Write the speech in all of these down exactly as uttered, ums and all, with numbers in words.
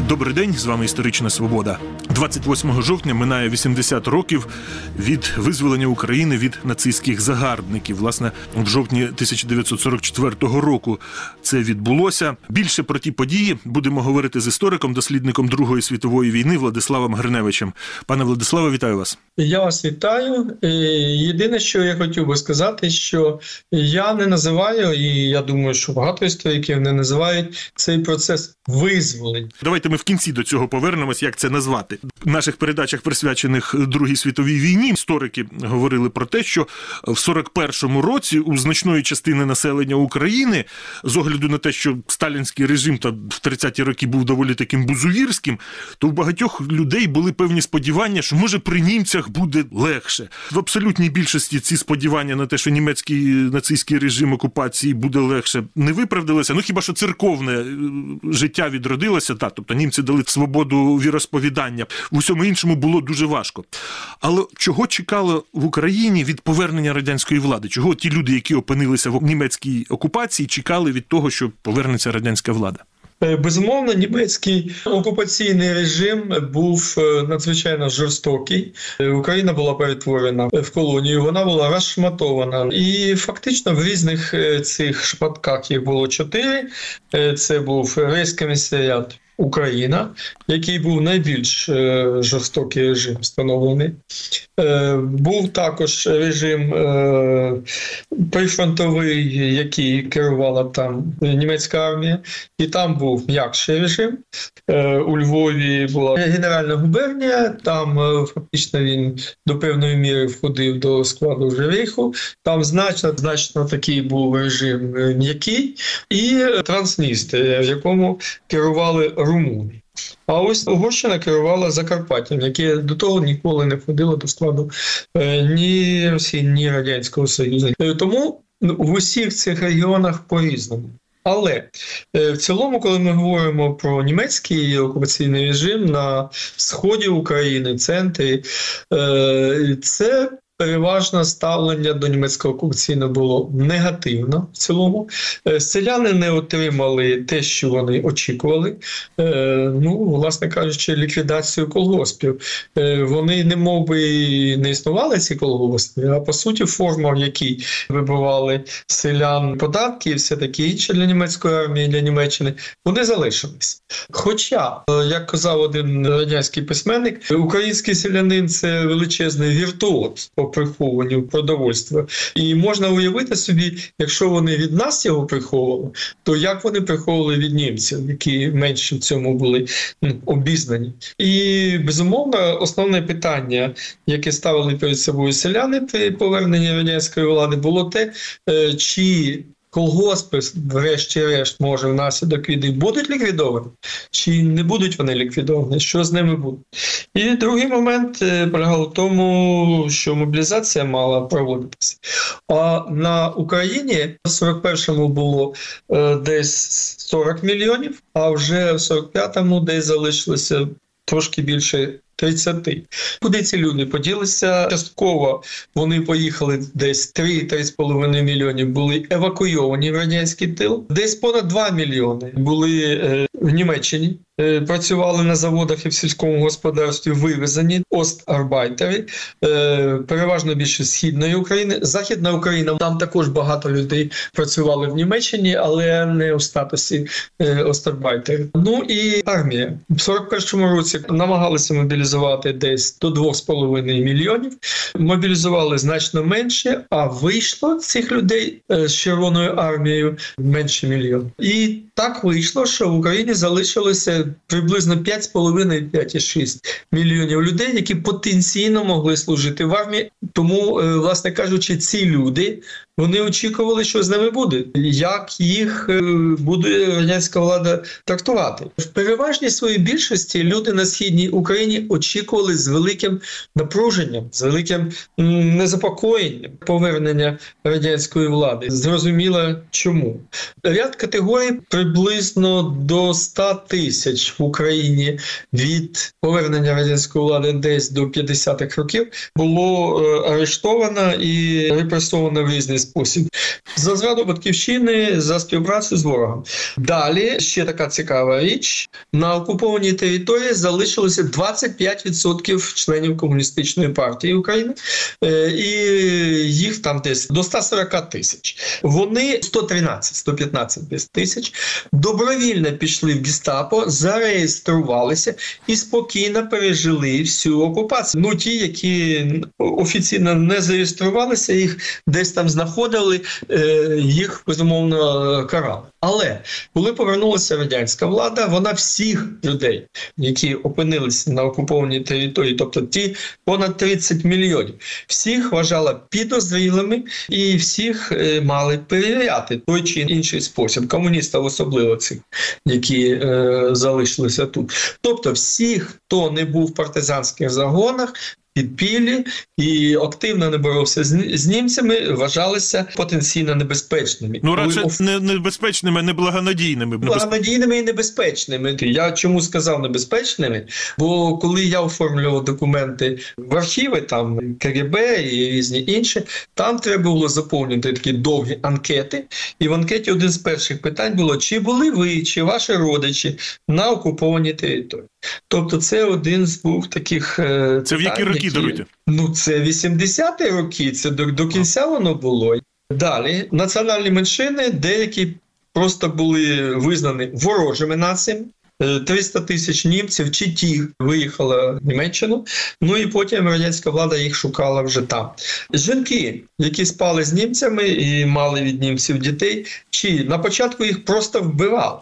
Добрий день, з вами «Історична Свобода». двадцять восьмого жовтня минає вісімдесят років від визволення України від нацистських загарбників. Власне, в жовтні тисяча дев'ятсот сорок четвертого року це відбулося. Більше про ті події будемо говорити з істориком, дослідником Другої світової війни Владиславом Гриневичем. Пане Владиславе, вітаю вас. Я вас вітаю. Єдине, що я хотів би сказати, що я не називаю, і я думаю, що багато істориків не називають цей процес визволення. Давайте ми в кінці до цього повернемось, як це назвати. В наших передачах, присвячених Другій світовій війні, історики говорили про те, що в сорок першому році у значної частини населення України, з огляду на те, що сталінський режим та в тридцяті роки був доволі таким бузувірським, то в багатьох людей були певні сподівання, що може при німцях буде легше. В абсолютній більшості ці сподівання на те, що німецький нацистський режим окупації буде легше, не виправдалися. Ну хіба що церковне життя відродилося, та, тобто німці дали свободу віросповідання. В усьому іншому було дуже важко. Але чого чекало в Україні від повернення радянської влади? Чого ті люди, які опинилися в німецькій окупації, чекали від того, що повернеться радянська влада? Безумовно, німецький окупаційний режим був надзвичайно жорстокий. Україна була перетворена в колонію, вона була розшматована. І фактично в різних цих шматках їх було чотири. Це був Рейхскомісаріат Україна, який був найбільш е, жорстокий режим встановлений. Е, був також режим е, прифронтовий, який керувала там німецька армія, і там був м'якший режим. Е, у Львові була Генеральна губернія, там е, фактично він до певної міри входив до складу вже Рейху. Там значно, значно такий був режим м'який, і Трансністрія, в якому керували румуни. А ось Угорщина керувала Закарпаттям, яке до того ніколи не входило до складу ні Росії, ні Радянського Союзу. Тому в усіх цих регіонах по-різному. Але в цілому, коли ми говоримо про німецький окупаційний режим на сході України, центрі, це переважно ставлення до німецького окупаційного було негативно в цілому. Селяни не отримали те, що вони очікували. Ну, власне кажучи, ліквідацію колгоспів. Вони не мов би не існували, ці колгоспи, а по суті форма, в якій вибивали селян податки і все таке інше для німецької армії, для Німеччини, вони залишились. Хоча, як казав один радянський письменник, український селянин – це величезний віртуоз по прихованню продовольства. І можна уявити собі, якщо вони від нас його приховували, то як вони приховували від німців, які менше в цьому були ну, обізнані. І, безумовно, основне питання, яке ставили перед собою селяни при поверненні радянської влади, було те, чи колгоспи, врешті-решт, може, внаслідок війни будуть ліквідовані, чи не будуть вони ліквідовані, що з ними буде. І другий момент полягав в тому, що мобілізація мала проводитися. А на Україні в сорок першому було е, десь сорок мільйонів, а вже в сорок п'ятому десь залишилося трошки більше тридцять. Куди ці люди поділися? Частково вони поїхали десь три-три з половиною мільйонів були евакуйовані в радянський тил. Десь понад два мільйони були е, в Німеччині. Е, працювали на заводах і в сільському господарстві, вивезені остарбайтери, е, переважно більше Східної України. Західна Україна, там також багато людей працювали в Німеччині, але не у статусі е, остарбайтерів. Ну і армія. В сорок першому році намагалися мобілізувати десь до двох з половиною мільйонів. Мобілізували значно менше, а вийшло цих людей з Червоною армією менше мільйон. І так вийшло, що в Україні залишилося приблизно п'ять з половиною - п'ять цілих шість мільйонів людей, які потенційно могли служити в армії. Тому, власне кажучи, ці люди, вони очікували, що з ними буде, як їх буде радянська влада трактувати. В переважній своїй більшості люди на Східній Україні очікували з великим напруженням, з великим незапокоєнням повернення радянської влади. Зрозуміло чому. Ряд категорій приблизно до ста тисяч в Україні від повернення радянської влади десь до п'ятдесятих років було арештовано і репресовано в різний спосіб. спосіб. За зраду батьківщини, за співпрацю з ворогом. Далі, ще така цікава річ, на окупованій території залишилося двадцять п'ять відсотків членів Комуністичної партії України, і їх там десь до ста сорока тисяч. Вони сто тринадцять - сто п'ятнадцять тисяч добровільно пішли в гестапо, зареєструвалися і спокійно пережили всю окупацію. Ну, ті, які офіційно не зареєструвалися, їх десь там знаходили, їх, безумовно, карали. Але коли повернулася радянська влада, вона всіх людей, які опинилися на окупованій території, тобто ті понад тридцять мільйонів, всіх вважала підозрілими і всіх мали перевіряти той чи інший спосіб. Комуністів особливо цих, які е, залишилися тут. Тобто всіх, хто не був в партизанських загонах, підпіллі і активно не боровся з, з німцями, вважалися потенційно небезпечними. Ну, радше Коли... не небезпечними, а не благонадійними. Благонадійними і небезпечними. Я чому сказав небезпечними? Бо коли я оформлював документи в архіви, там КГБ і різні інші, там треба було заповнити такі довгі анкети. І в анкеті один з перших питань було, чи були ви, чи ваші родичі на окупованій території. Тобто це один з двох таких е, Це питань, в які роки, які... даруйте? Ну, це вісімдесяті роки, це до, до кінця воно було. Далі, національні меншини, деякі просто були визнані ворожими націями. триста тисяч німців чи ті виїхали в Німеччину, ну і потім радянська влада їх шукала вже там. Жінки, які спали з німцями і мали від німців дітей, чи на початку їх просто вбивали.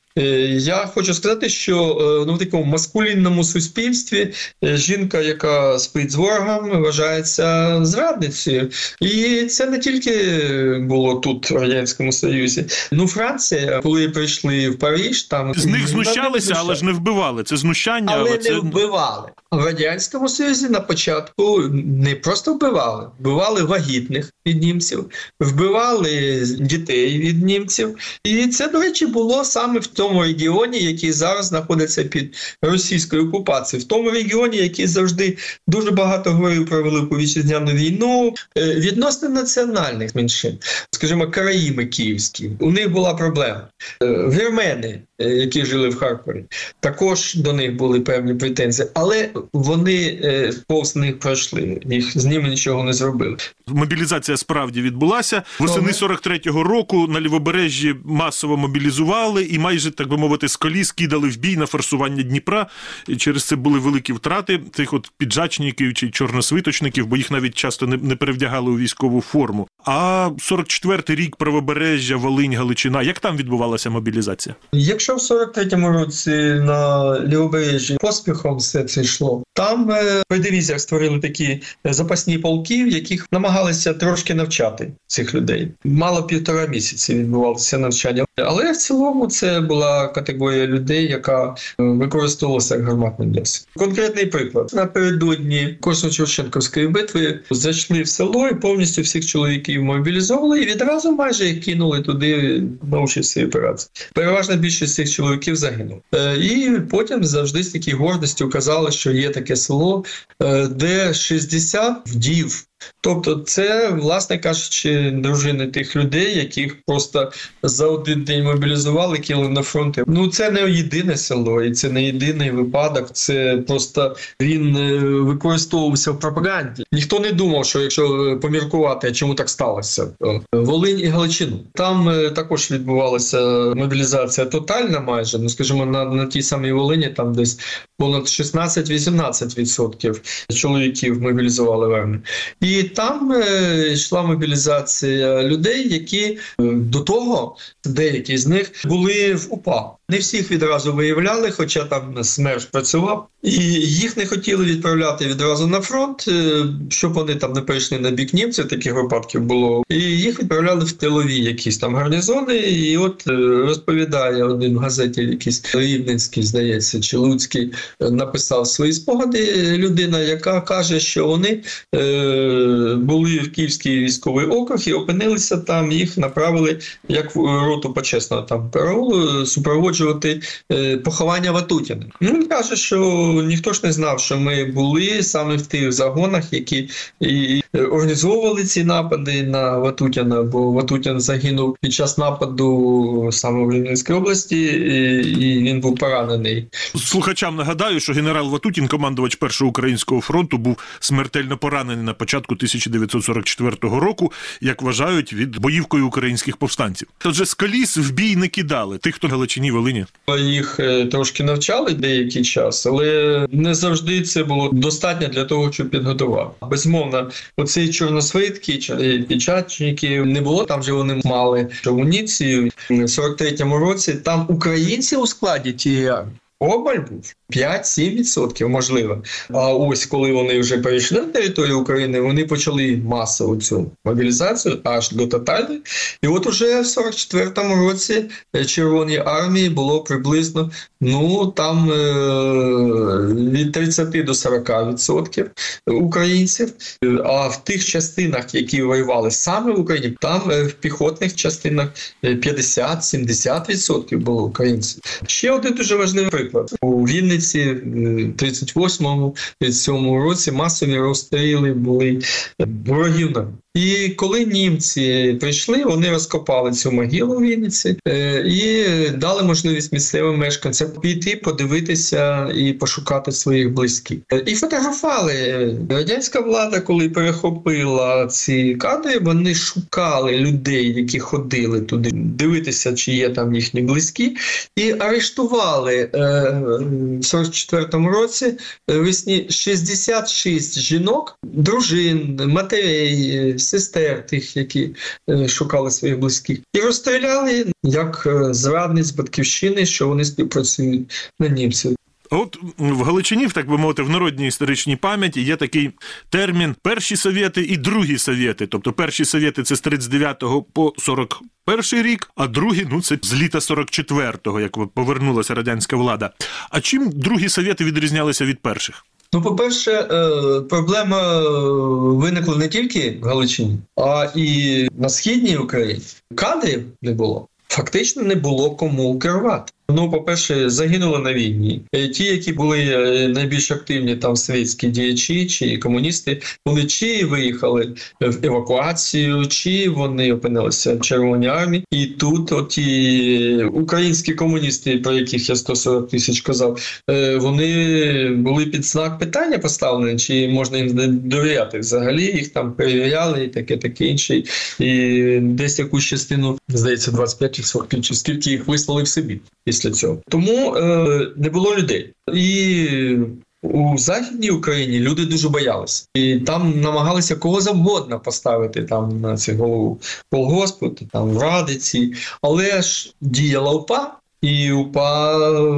Я хочу сказати, що ну, в такому маскулінному суспільстві жінка, яка спить з ворогом, вважається зрадницею. І це не тільки було тут, в Радянському Союзі. Ну, Франція, коли прийшли в Париж, там... З них знущалися, але ж не вбивали. Це знущання, але, але це... не вбивали. В Радянському Союзі на початку не просто вбивали. Вбивали вагітних від німців, вбивали дітей від німців. І це, до речі, було саме в тому регіоні, який зараз знаходиться під російською окупацією. В тому регіоні, який завжди дуже багато говорив про Велику Вітчизняну війну, відносно національних меншин. Скажімо, караїми київські. У них була проблема. Вірмени, які жили в Харкові, також до них були певні претензії. Але вони повз них пройшли. Їх з ними нічого не зробили. Мобілізація справді відбулася. Восени сорок третього року на Лівобережжі масово мобілізували і майже, так би мовити, з коліс кидали в бій на форсування Дніпра. І через це були великі втрати тих от піджачників чи чорносвиточників, бо їх навіть часто не, не перевдягали у військову форму. А сорок четвертий рік, Правобережжя, Волинь, Галичина. Як там відбувалася мобілізація? Якщо в сорок третьому році на Лівобережжі поспіхом все це йшло, там при дивізіях створили такі запасні полки, в яких намагалися трошки навчати цих людей. Мало півтора місяці відбувалося навчання. Але в цілому це була категорія людей, яка використовувалася як гарматний м'ясо. Конкретний приклад. Напередодні Корсунь-Чорченківської битви зайшли в село і повністю всіх чоловіків мобілізовували і відразу майже їх кинули туди на участь цієї операції. Переважна більшість цих чоловіків загинула. І потім завжди з такою гордістю казали, що є таке село, де шістдесят вдів. Тобто це, власне кажучи, дружини тих людей, яких просто за один день мобілізували, кинули на фронт. Ну, це не єдине село, і це не єдиний випадок, це просто він використовувався в пропаганді. Ніхто не думав, що якщо поміркувати, чому так сталося. Волинь і Галичину. Там також відбувалася мобілізація тотальна майже, ну, скажімо, на, на тій самій Волині там десь понад шістнадцять-вісімнадцять відсотків чоловіків мобілізували в армію. І там е, йшла мобілізація людей, які е, до того, деякі з них, були в УПА. Не всіх відразу виявляли, хоча там СМЕРШ працював. І їх не хотіли відправляти відразу на фронт, е, щоб вони там не перейшли на бік німців, таких випадків було. І їх відправляли в тилові якісь там гарнізони. І от е, розповідає один в газеті якийсь Рівненський, здається, чи Луцький, написав свої спогади людина, яка каже, що вони е, були в Київський військовий округ і опинилися там, їх направили як в роту почесного там караулу супроводжувати е, поховання Ватутіна. Ну, він каже, що ніхто ж не знав, що ми були саме в тих загонах, які і організовували ці напади на Ватутіна, бо Ватутін загинув під час нападу саме в Рівненській області, і він був поранений. Слухачам нагадаю, що генерал Ватутін, командувач Першого українського фронту, був смертельно поранений на початку тисяча дев'ятсот сорок четвертого року, як вважають, від боївкою українських повстанців. Отже, з коліс в бій не кидали тих, хто в Галичині, Волині. Їх трошки навчали деякий час, але не завжди це було достатньо для того, щоб підготувати. Безумовно, оці чорносвитки, печатники не було, там же вони мали амуніцію. В сорок третьому році там українці у складі тієї армії. Обаль був п'ять-сім відсотків, можливо. А ось коли вони вже перейшли на територію України, вони почали масову цю мобілізацію аж до тотальної. І от уже в сорок четвертому році Червоній армії було приблизно, ну, там е- від тридцяти до сорока відсотків українців. А в тих частинах, які воювали саме в Україні, там в піхотних частинах п'ятдесят-сімдесят відсотків було українців. Ще один дуже важливий приклад. У Вінниці в тридцять восьмому - тридцять сьомому році масові розстріли були ворогів. І коли німці прийшли, вони розкопали цю могилу в Вінниці і дали можливість місцевим мешканцям піти, подивитися і пошукати своїх близьких. І фотографували. Радянська влада, коли перехопила ці кадри, вони шукали людей, які ходили туди, дивитися, чи є там їхні близькі, і арештували в сорок четвертому році весні шістдесят шість жінок, дружин, матерей, сестер тих, які шукали своїх близьких. І розстріляли як зрадниць батьківщини, що вони співпрацюють на німців. От в Галичині, так би мовити, в народній історичній пам'яті є такий термін «перші совєти» і «другі совєти». Тобто перші совєти – це з тридцять дев'ятого по сорок перший рік, а другі – ну це з літа сорок четвертого, як повернулася радянська влада. А чим другі совєти відрізнялися від перших? Ну, по-перше, проблема виникла не тільки в Галичині, а і на Східній Україні. Кадрів не було. Фактично не було кому керувати. Ну, по-перше, загинули на війні. Ті, які були найбільш активні там совєтські діячі чи комуністи, вони чи виїхали в евакуацію, чи вони опинилися в Червоній армії. І тут оті українські комуністи, про яких я сто сорок тисяч казав, вони були під знак питання поставлені, чи можна їм довіряти взагалі. Їх там перевіряли і таке, таке інше. І десь якусь частину, здається, двадцять п'ять відсотків, чи скільки їх вислали в Сибір після цього. Тому е, не було людей. І у Західній Україні люди дуже боялися. І там намагалися кого завгодно поставити там на цю голову колгоспу, там в Радиці. Але ж діяла УПА. І УПА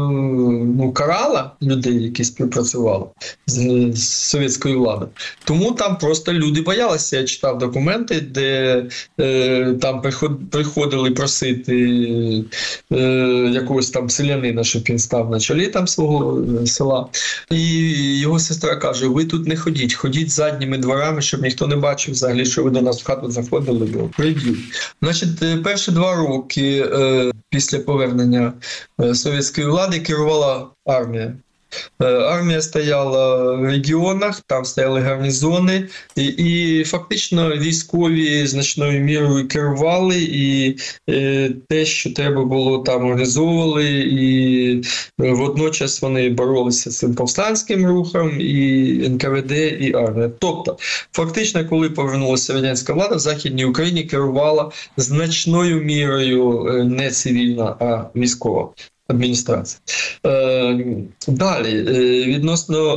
ну, карала людей, які співпрацювали з, з совєтською владою. Тому там просто люди боялися. Я читав документи, де е, там приход, приходили просити е, якогось там селянина, щоб він став на чолі там свого села. І його сестра каже: ви тут не ходіть, ходіть задніми дворами, щоб ніхто не бачив взагалі, що ви до нас в хату заходили, бо приб'ють. Значить, перші два роки е, після повернення совєтської влади керувала армія. Армія стояла в регіонах, там стояли гарнізони, і, і фактично військові значною мірою керували, і е, те, що треба було, там організовували, і водночас вони боролися з цим повстанським рухом, і ен ка ве де, і армія. Тобто, фактично, коли повернулася радянська влада, в Західній Україні керувала значною мірою не цивільна, а військова адміністрація. Е, далі, е, відносно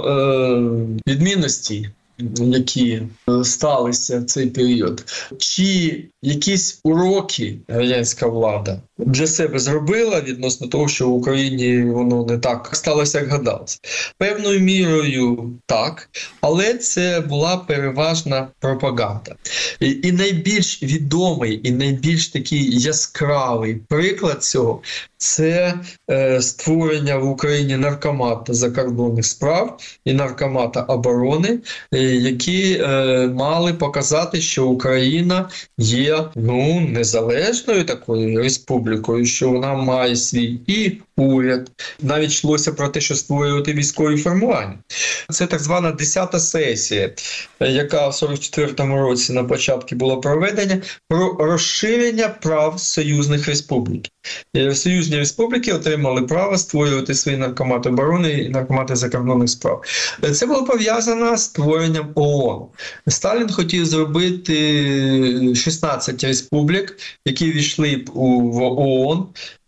е, відмінності, які сталися в цей період. Чи якісь уроки радянська влада для себе зробила відносно того, що в Україні воно не так сталося, як гадалось? Певною мірою так, але це була переважна пропаганда. І, і найбільш відомий, і найбільш такий яскравий приклад цього – це е, створення в Україні наркомата закордонних справ і наркомата оборони, е, які е, мали показати, що Україна є ну, незалежною такою республікою, що вона має свій і уряд. Навіть йшлося про те, що створювати військові формування. Це так звана десята сесія, яка в сорок четвертому році на початку була проведена, про розширення прав союзних республік. Союзні республіки отримали право створювати свої наркомати оборони і наркомати закордонних справ. Це було пов'язано з створенням ООН. Сталін хотів зробити шістнадцять республік, які війшли в ООН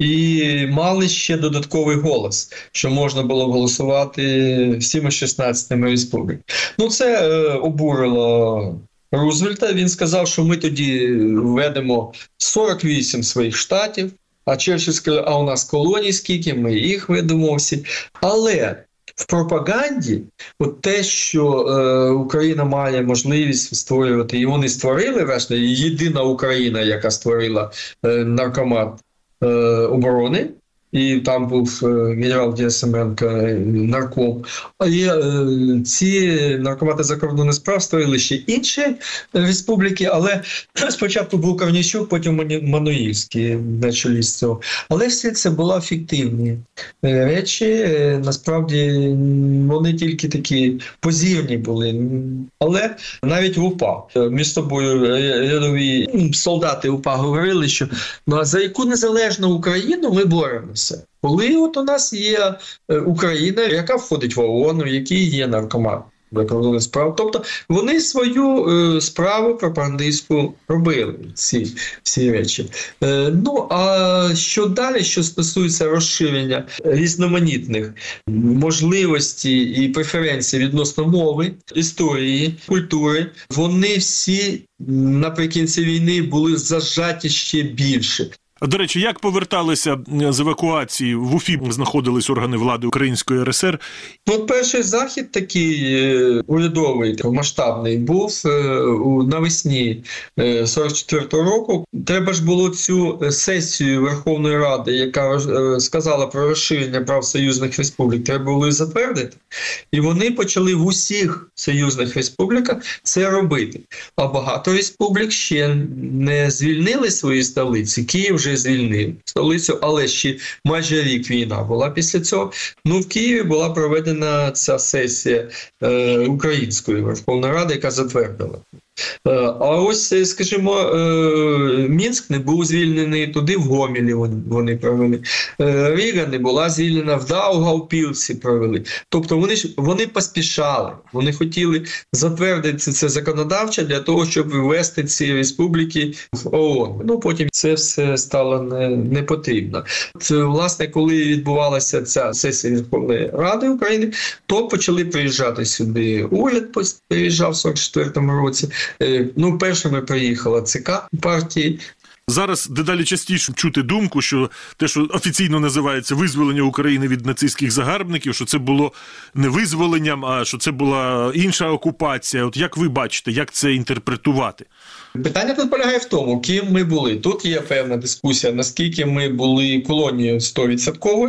і мали ще додатковий голос, що можна було голосувати всіма шістнадцятьма республіками. Ну, це е, обурило Рузвельта. Він сказав, що ми тоді введемо сорок вісім своїх штатів, а Черчилль сказав, а у нас колоній скільки, ми їх ведемо всі. Але в пропаганді от те, що е, Україна має можливість створювати, і вони створили, власне, єдина Україна, яка створила е, наркомат е, оборони, і там був е, генерал Герасименко, е, нарком. А є е, ці наркомати закордонних справ створили ще інші республіки, але спочатку був Корнійчук, потім Мануїльський на чолі з цього. Але все це були фіктивні е, речі. Е, насправді вони тільки такі позірні були. Але навіть в УПА між собою рядові солдати УПА говорили, що ну, а за яку незалежну Україну ми боремося? Коли от у нас є Україна, яка входить в ООН, в якій є наркомат закордонних справ. Тобто вони свою е, справу пропагандистську робили, ці всі речі. Е, ну, а що далі, що стосується розширення різноманітних можливостей і преференцій відносно мови, історії, культури, вони всі наприкінці війни були зажаті ще більше. До речі, як поверталися з евакуації? В Уфі знаходились органи влади Української РСР. От перший захід такий е, урядовий, масштабний був е, навесні е, сорок четвертого року. Треба ж було цю сесію Верховної Ради, яка е, сказала про розширення прав союзних республік, треба було її затвердити. І вони почали в усіх союзних республіках це робити. А багато республік ще не звільнили свої столиці. Київ вже звільнив столицю, але ще майже рік війна була після цього. Ну, в Києві була проведена ця сесія е, Української Верховної Ради, яка затвердила. Е, а ось, скажімо, е, Мінськ не був звільнений, туди в Гомелі вони, вони провели. Е, Ріга не була звільнена, в Даугавпілсі провели. Тобто вони, вони поспішали, вони хотіли затвердити це законодавчо для того, щоб ввести ці республіки в ООН. Ну, потім це все стало не, не потрібно. Це, власне, коли відбувалася ця сесія Верховної Ради України, то почали приїжджати сюди. Уряд приїжджав в сорок четвертому році. Ну, першими приїхала ЦК партії. Зараз дедалі частіше чути думку, що те, що офіційно називається визволення України від нацистських загарбників, що це було не визволенням, а що це була інша окупація. От як ви бачите, як це інтерпретувати? Питання тут полягає в тому, ким ми були. Тут є певна дискусія, наскільки ми були колонією сто відсотків,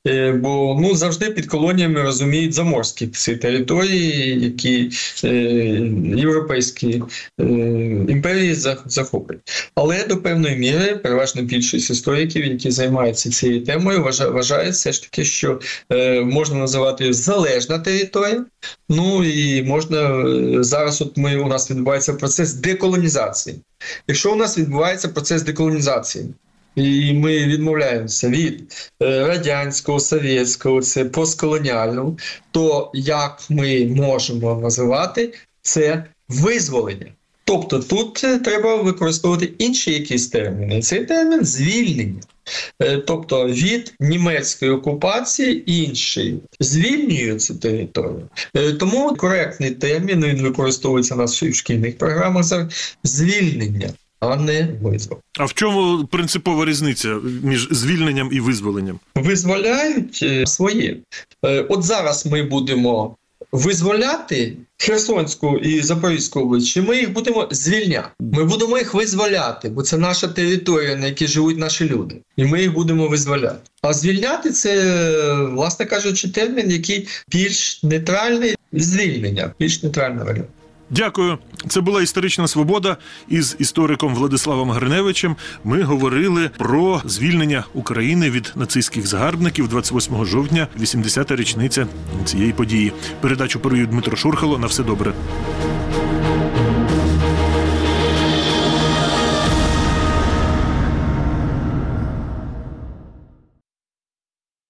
бо ну, завжди під колоніями розуміють заморські ці території, які е, європейські е, імперії захоплять. Але до певної міри переважно більшість істориків, які займаються цією темою, вважають все ж таки, що е, можна називати залежна територія. Ну і можна зараз от ми у нас відбувається процес деколонізації. Якщо у нас відбувається процес деколонізації, і ми відмовляємося від радянського, совєтського, це постколоніального, то як ми можемо називати це визволення? Тобто тут треба використовувати інші якісь терміни. Цей термін – звільнення. Тобто від німецької окупації інший звільнює цю територію. Тому коректний термін, він використовується у нас в шкільних програмах – звільнення. а не визвол. А в чому принципова різниця між звільненням і визволенням? Визволяють е, своє. Е, От зараз ми будемо визволяти Херсонську і Запорізьку область, чи ми їх будемо звільняти. Ми будемо їх визволяти, бо це наша територія, на якій живуть наші люди. І ми їх будемо визволяти. А звільняти – це, власне кажучи, термін, який більш нейтральний, звільнення, більш нейтральний варіант. Дякую. Це була «Історична свобода». Із істориком Владиславом Гриневичем ми говорили про звільнення України від нацистських загарбників. Двадцять восьмого жовтня, вісімдесята річниця цієї події. Передачу провів Дмитро Шурхало. На все добре.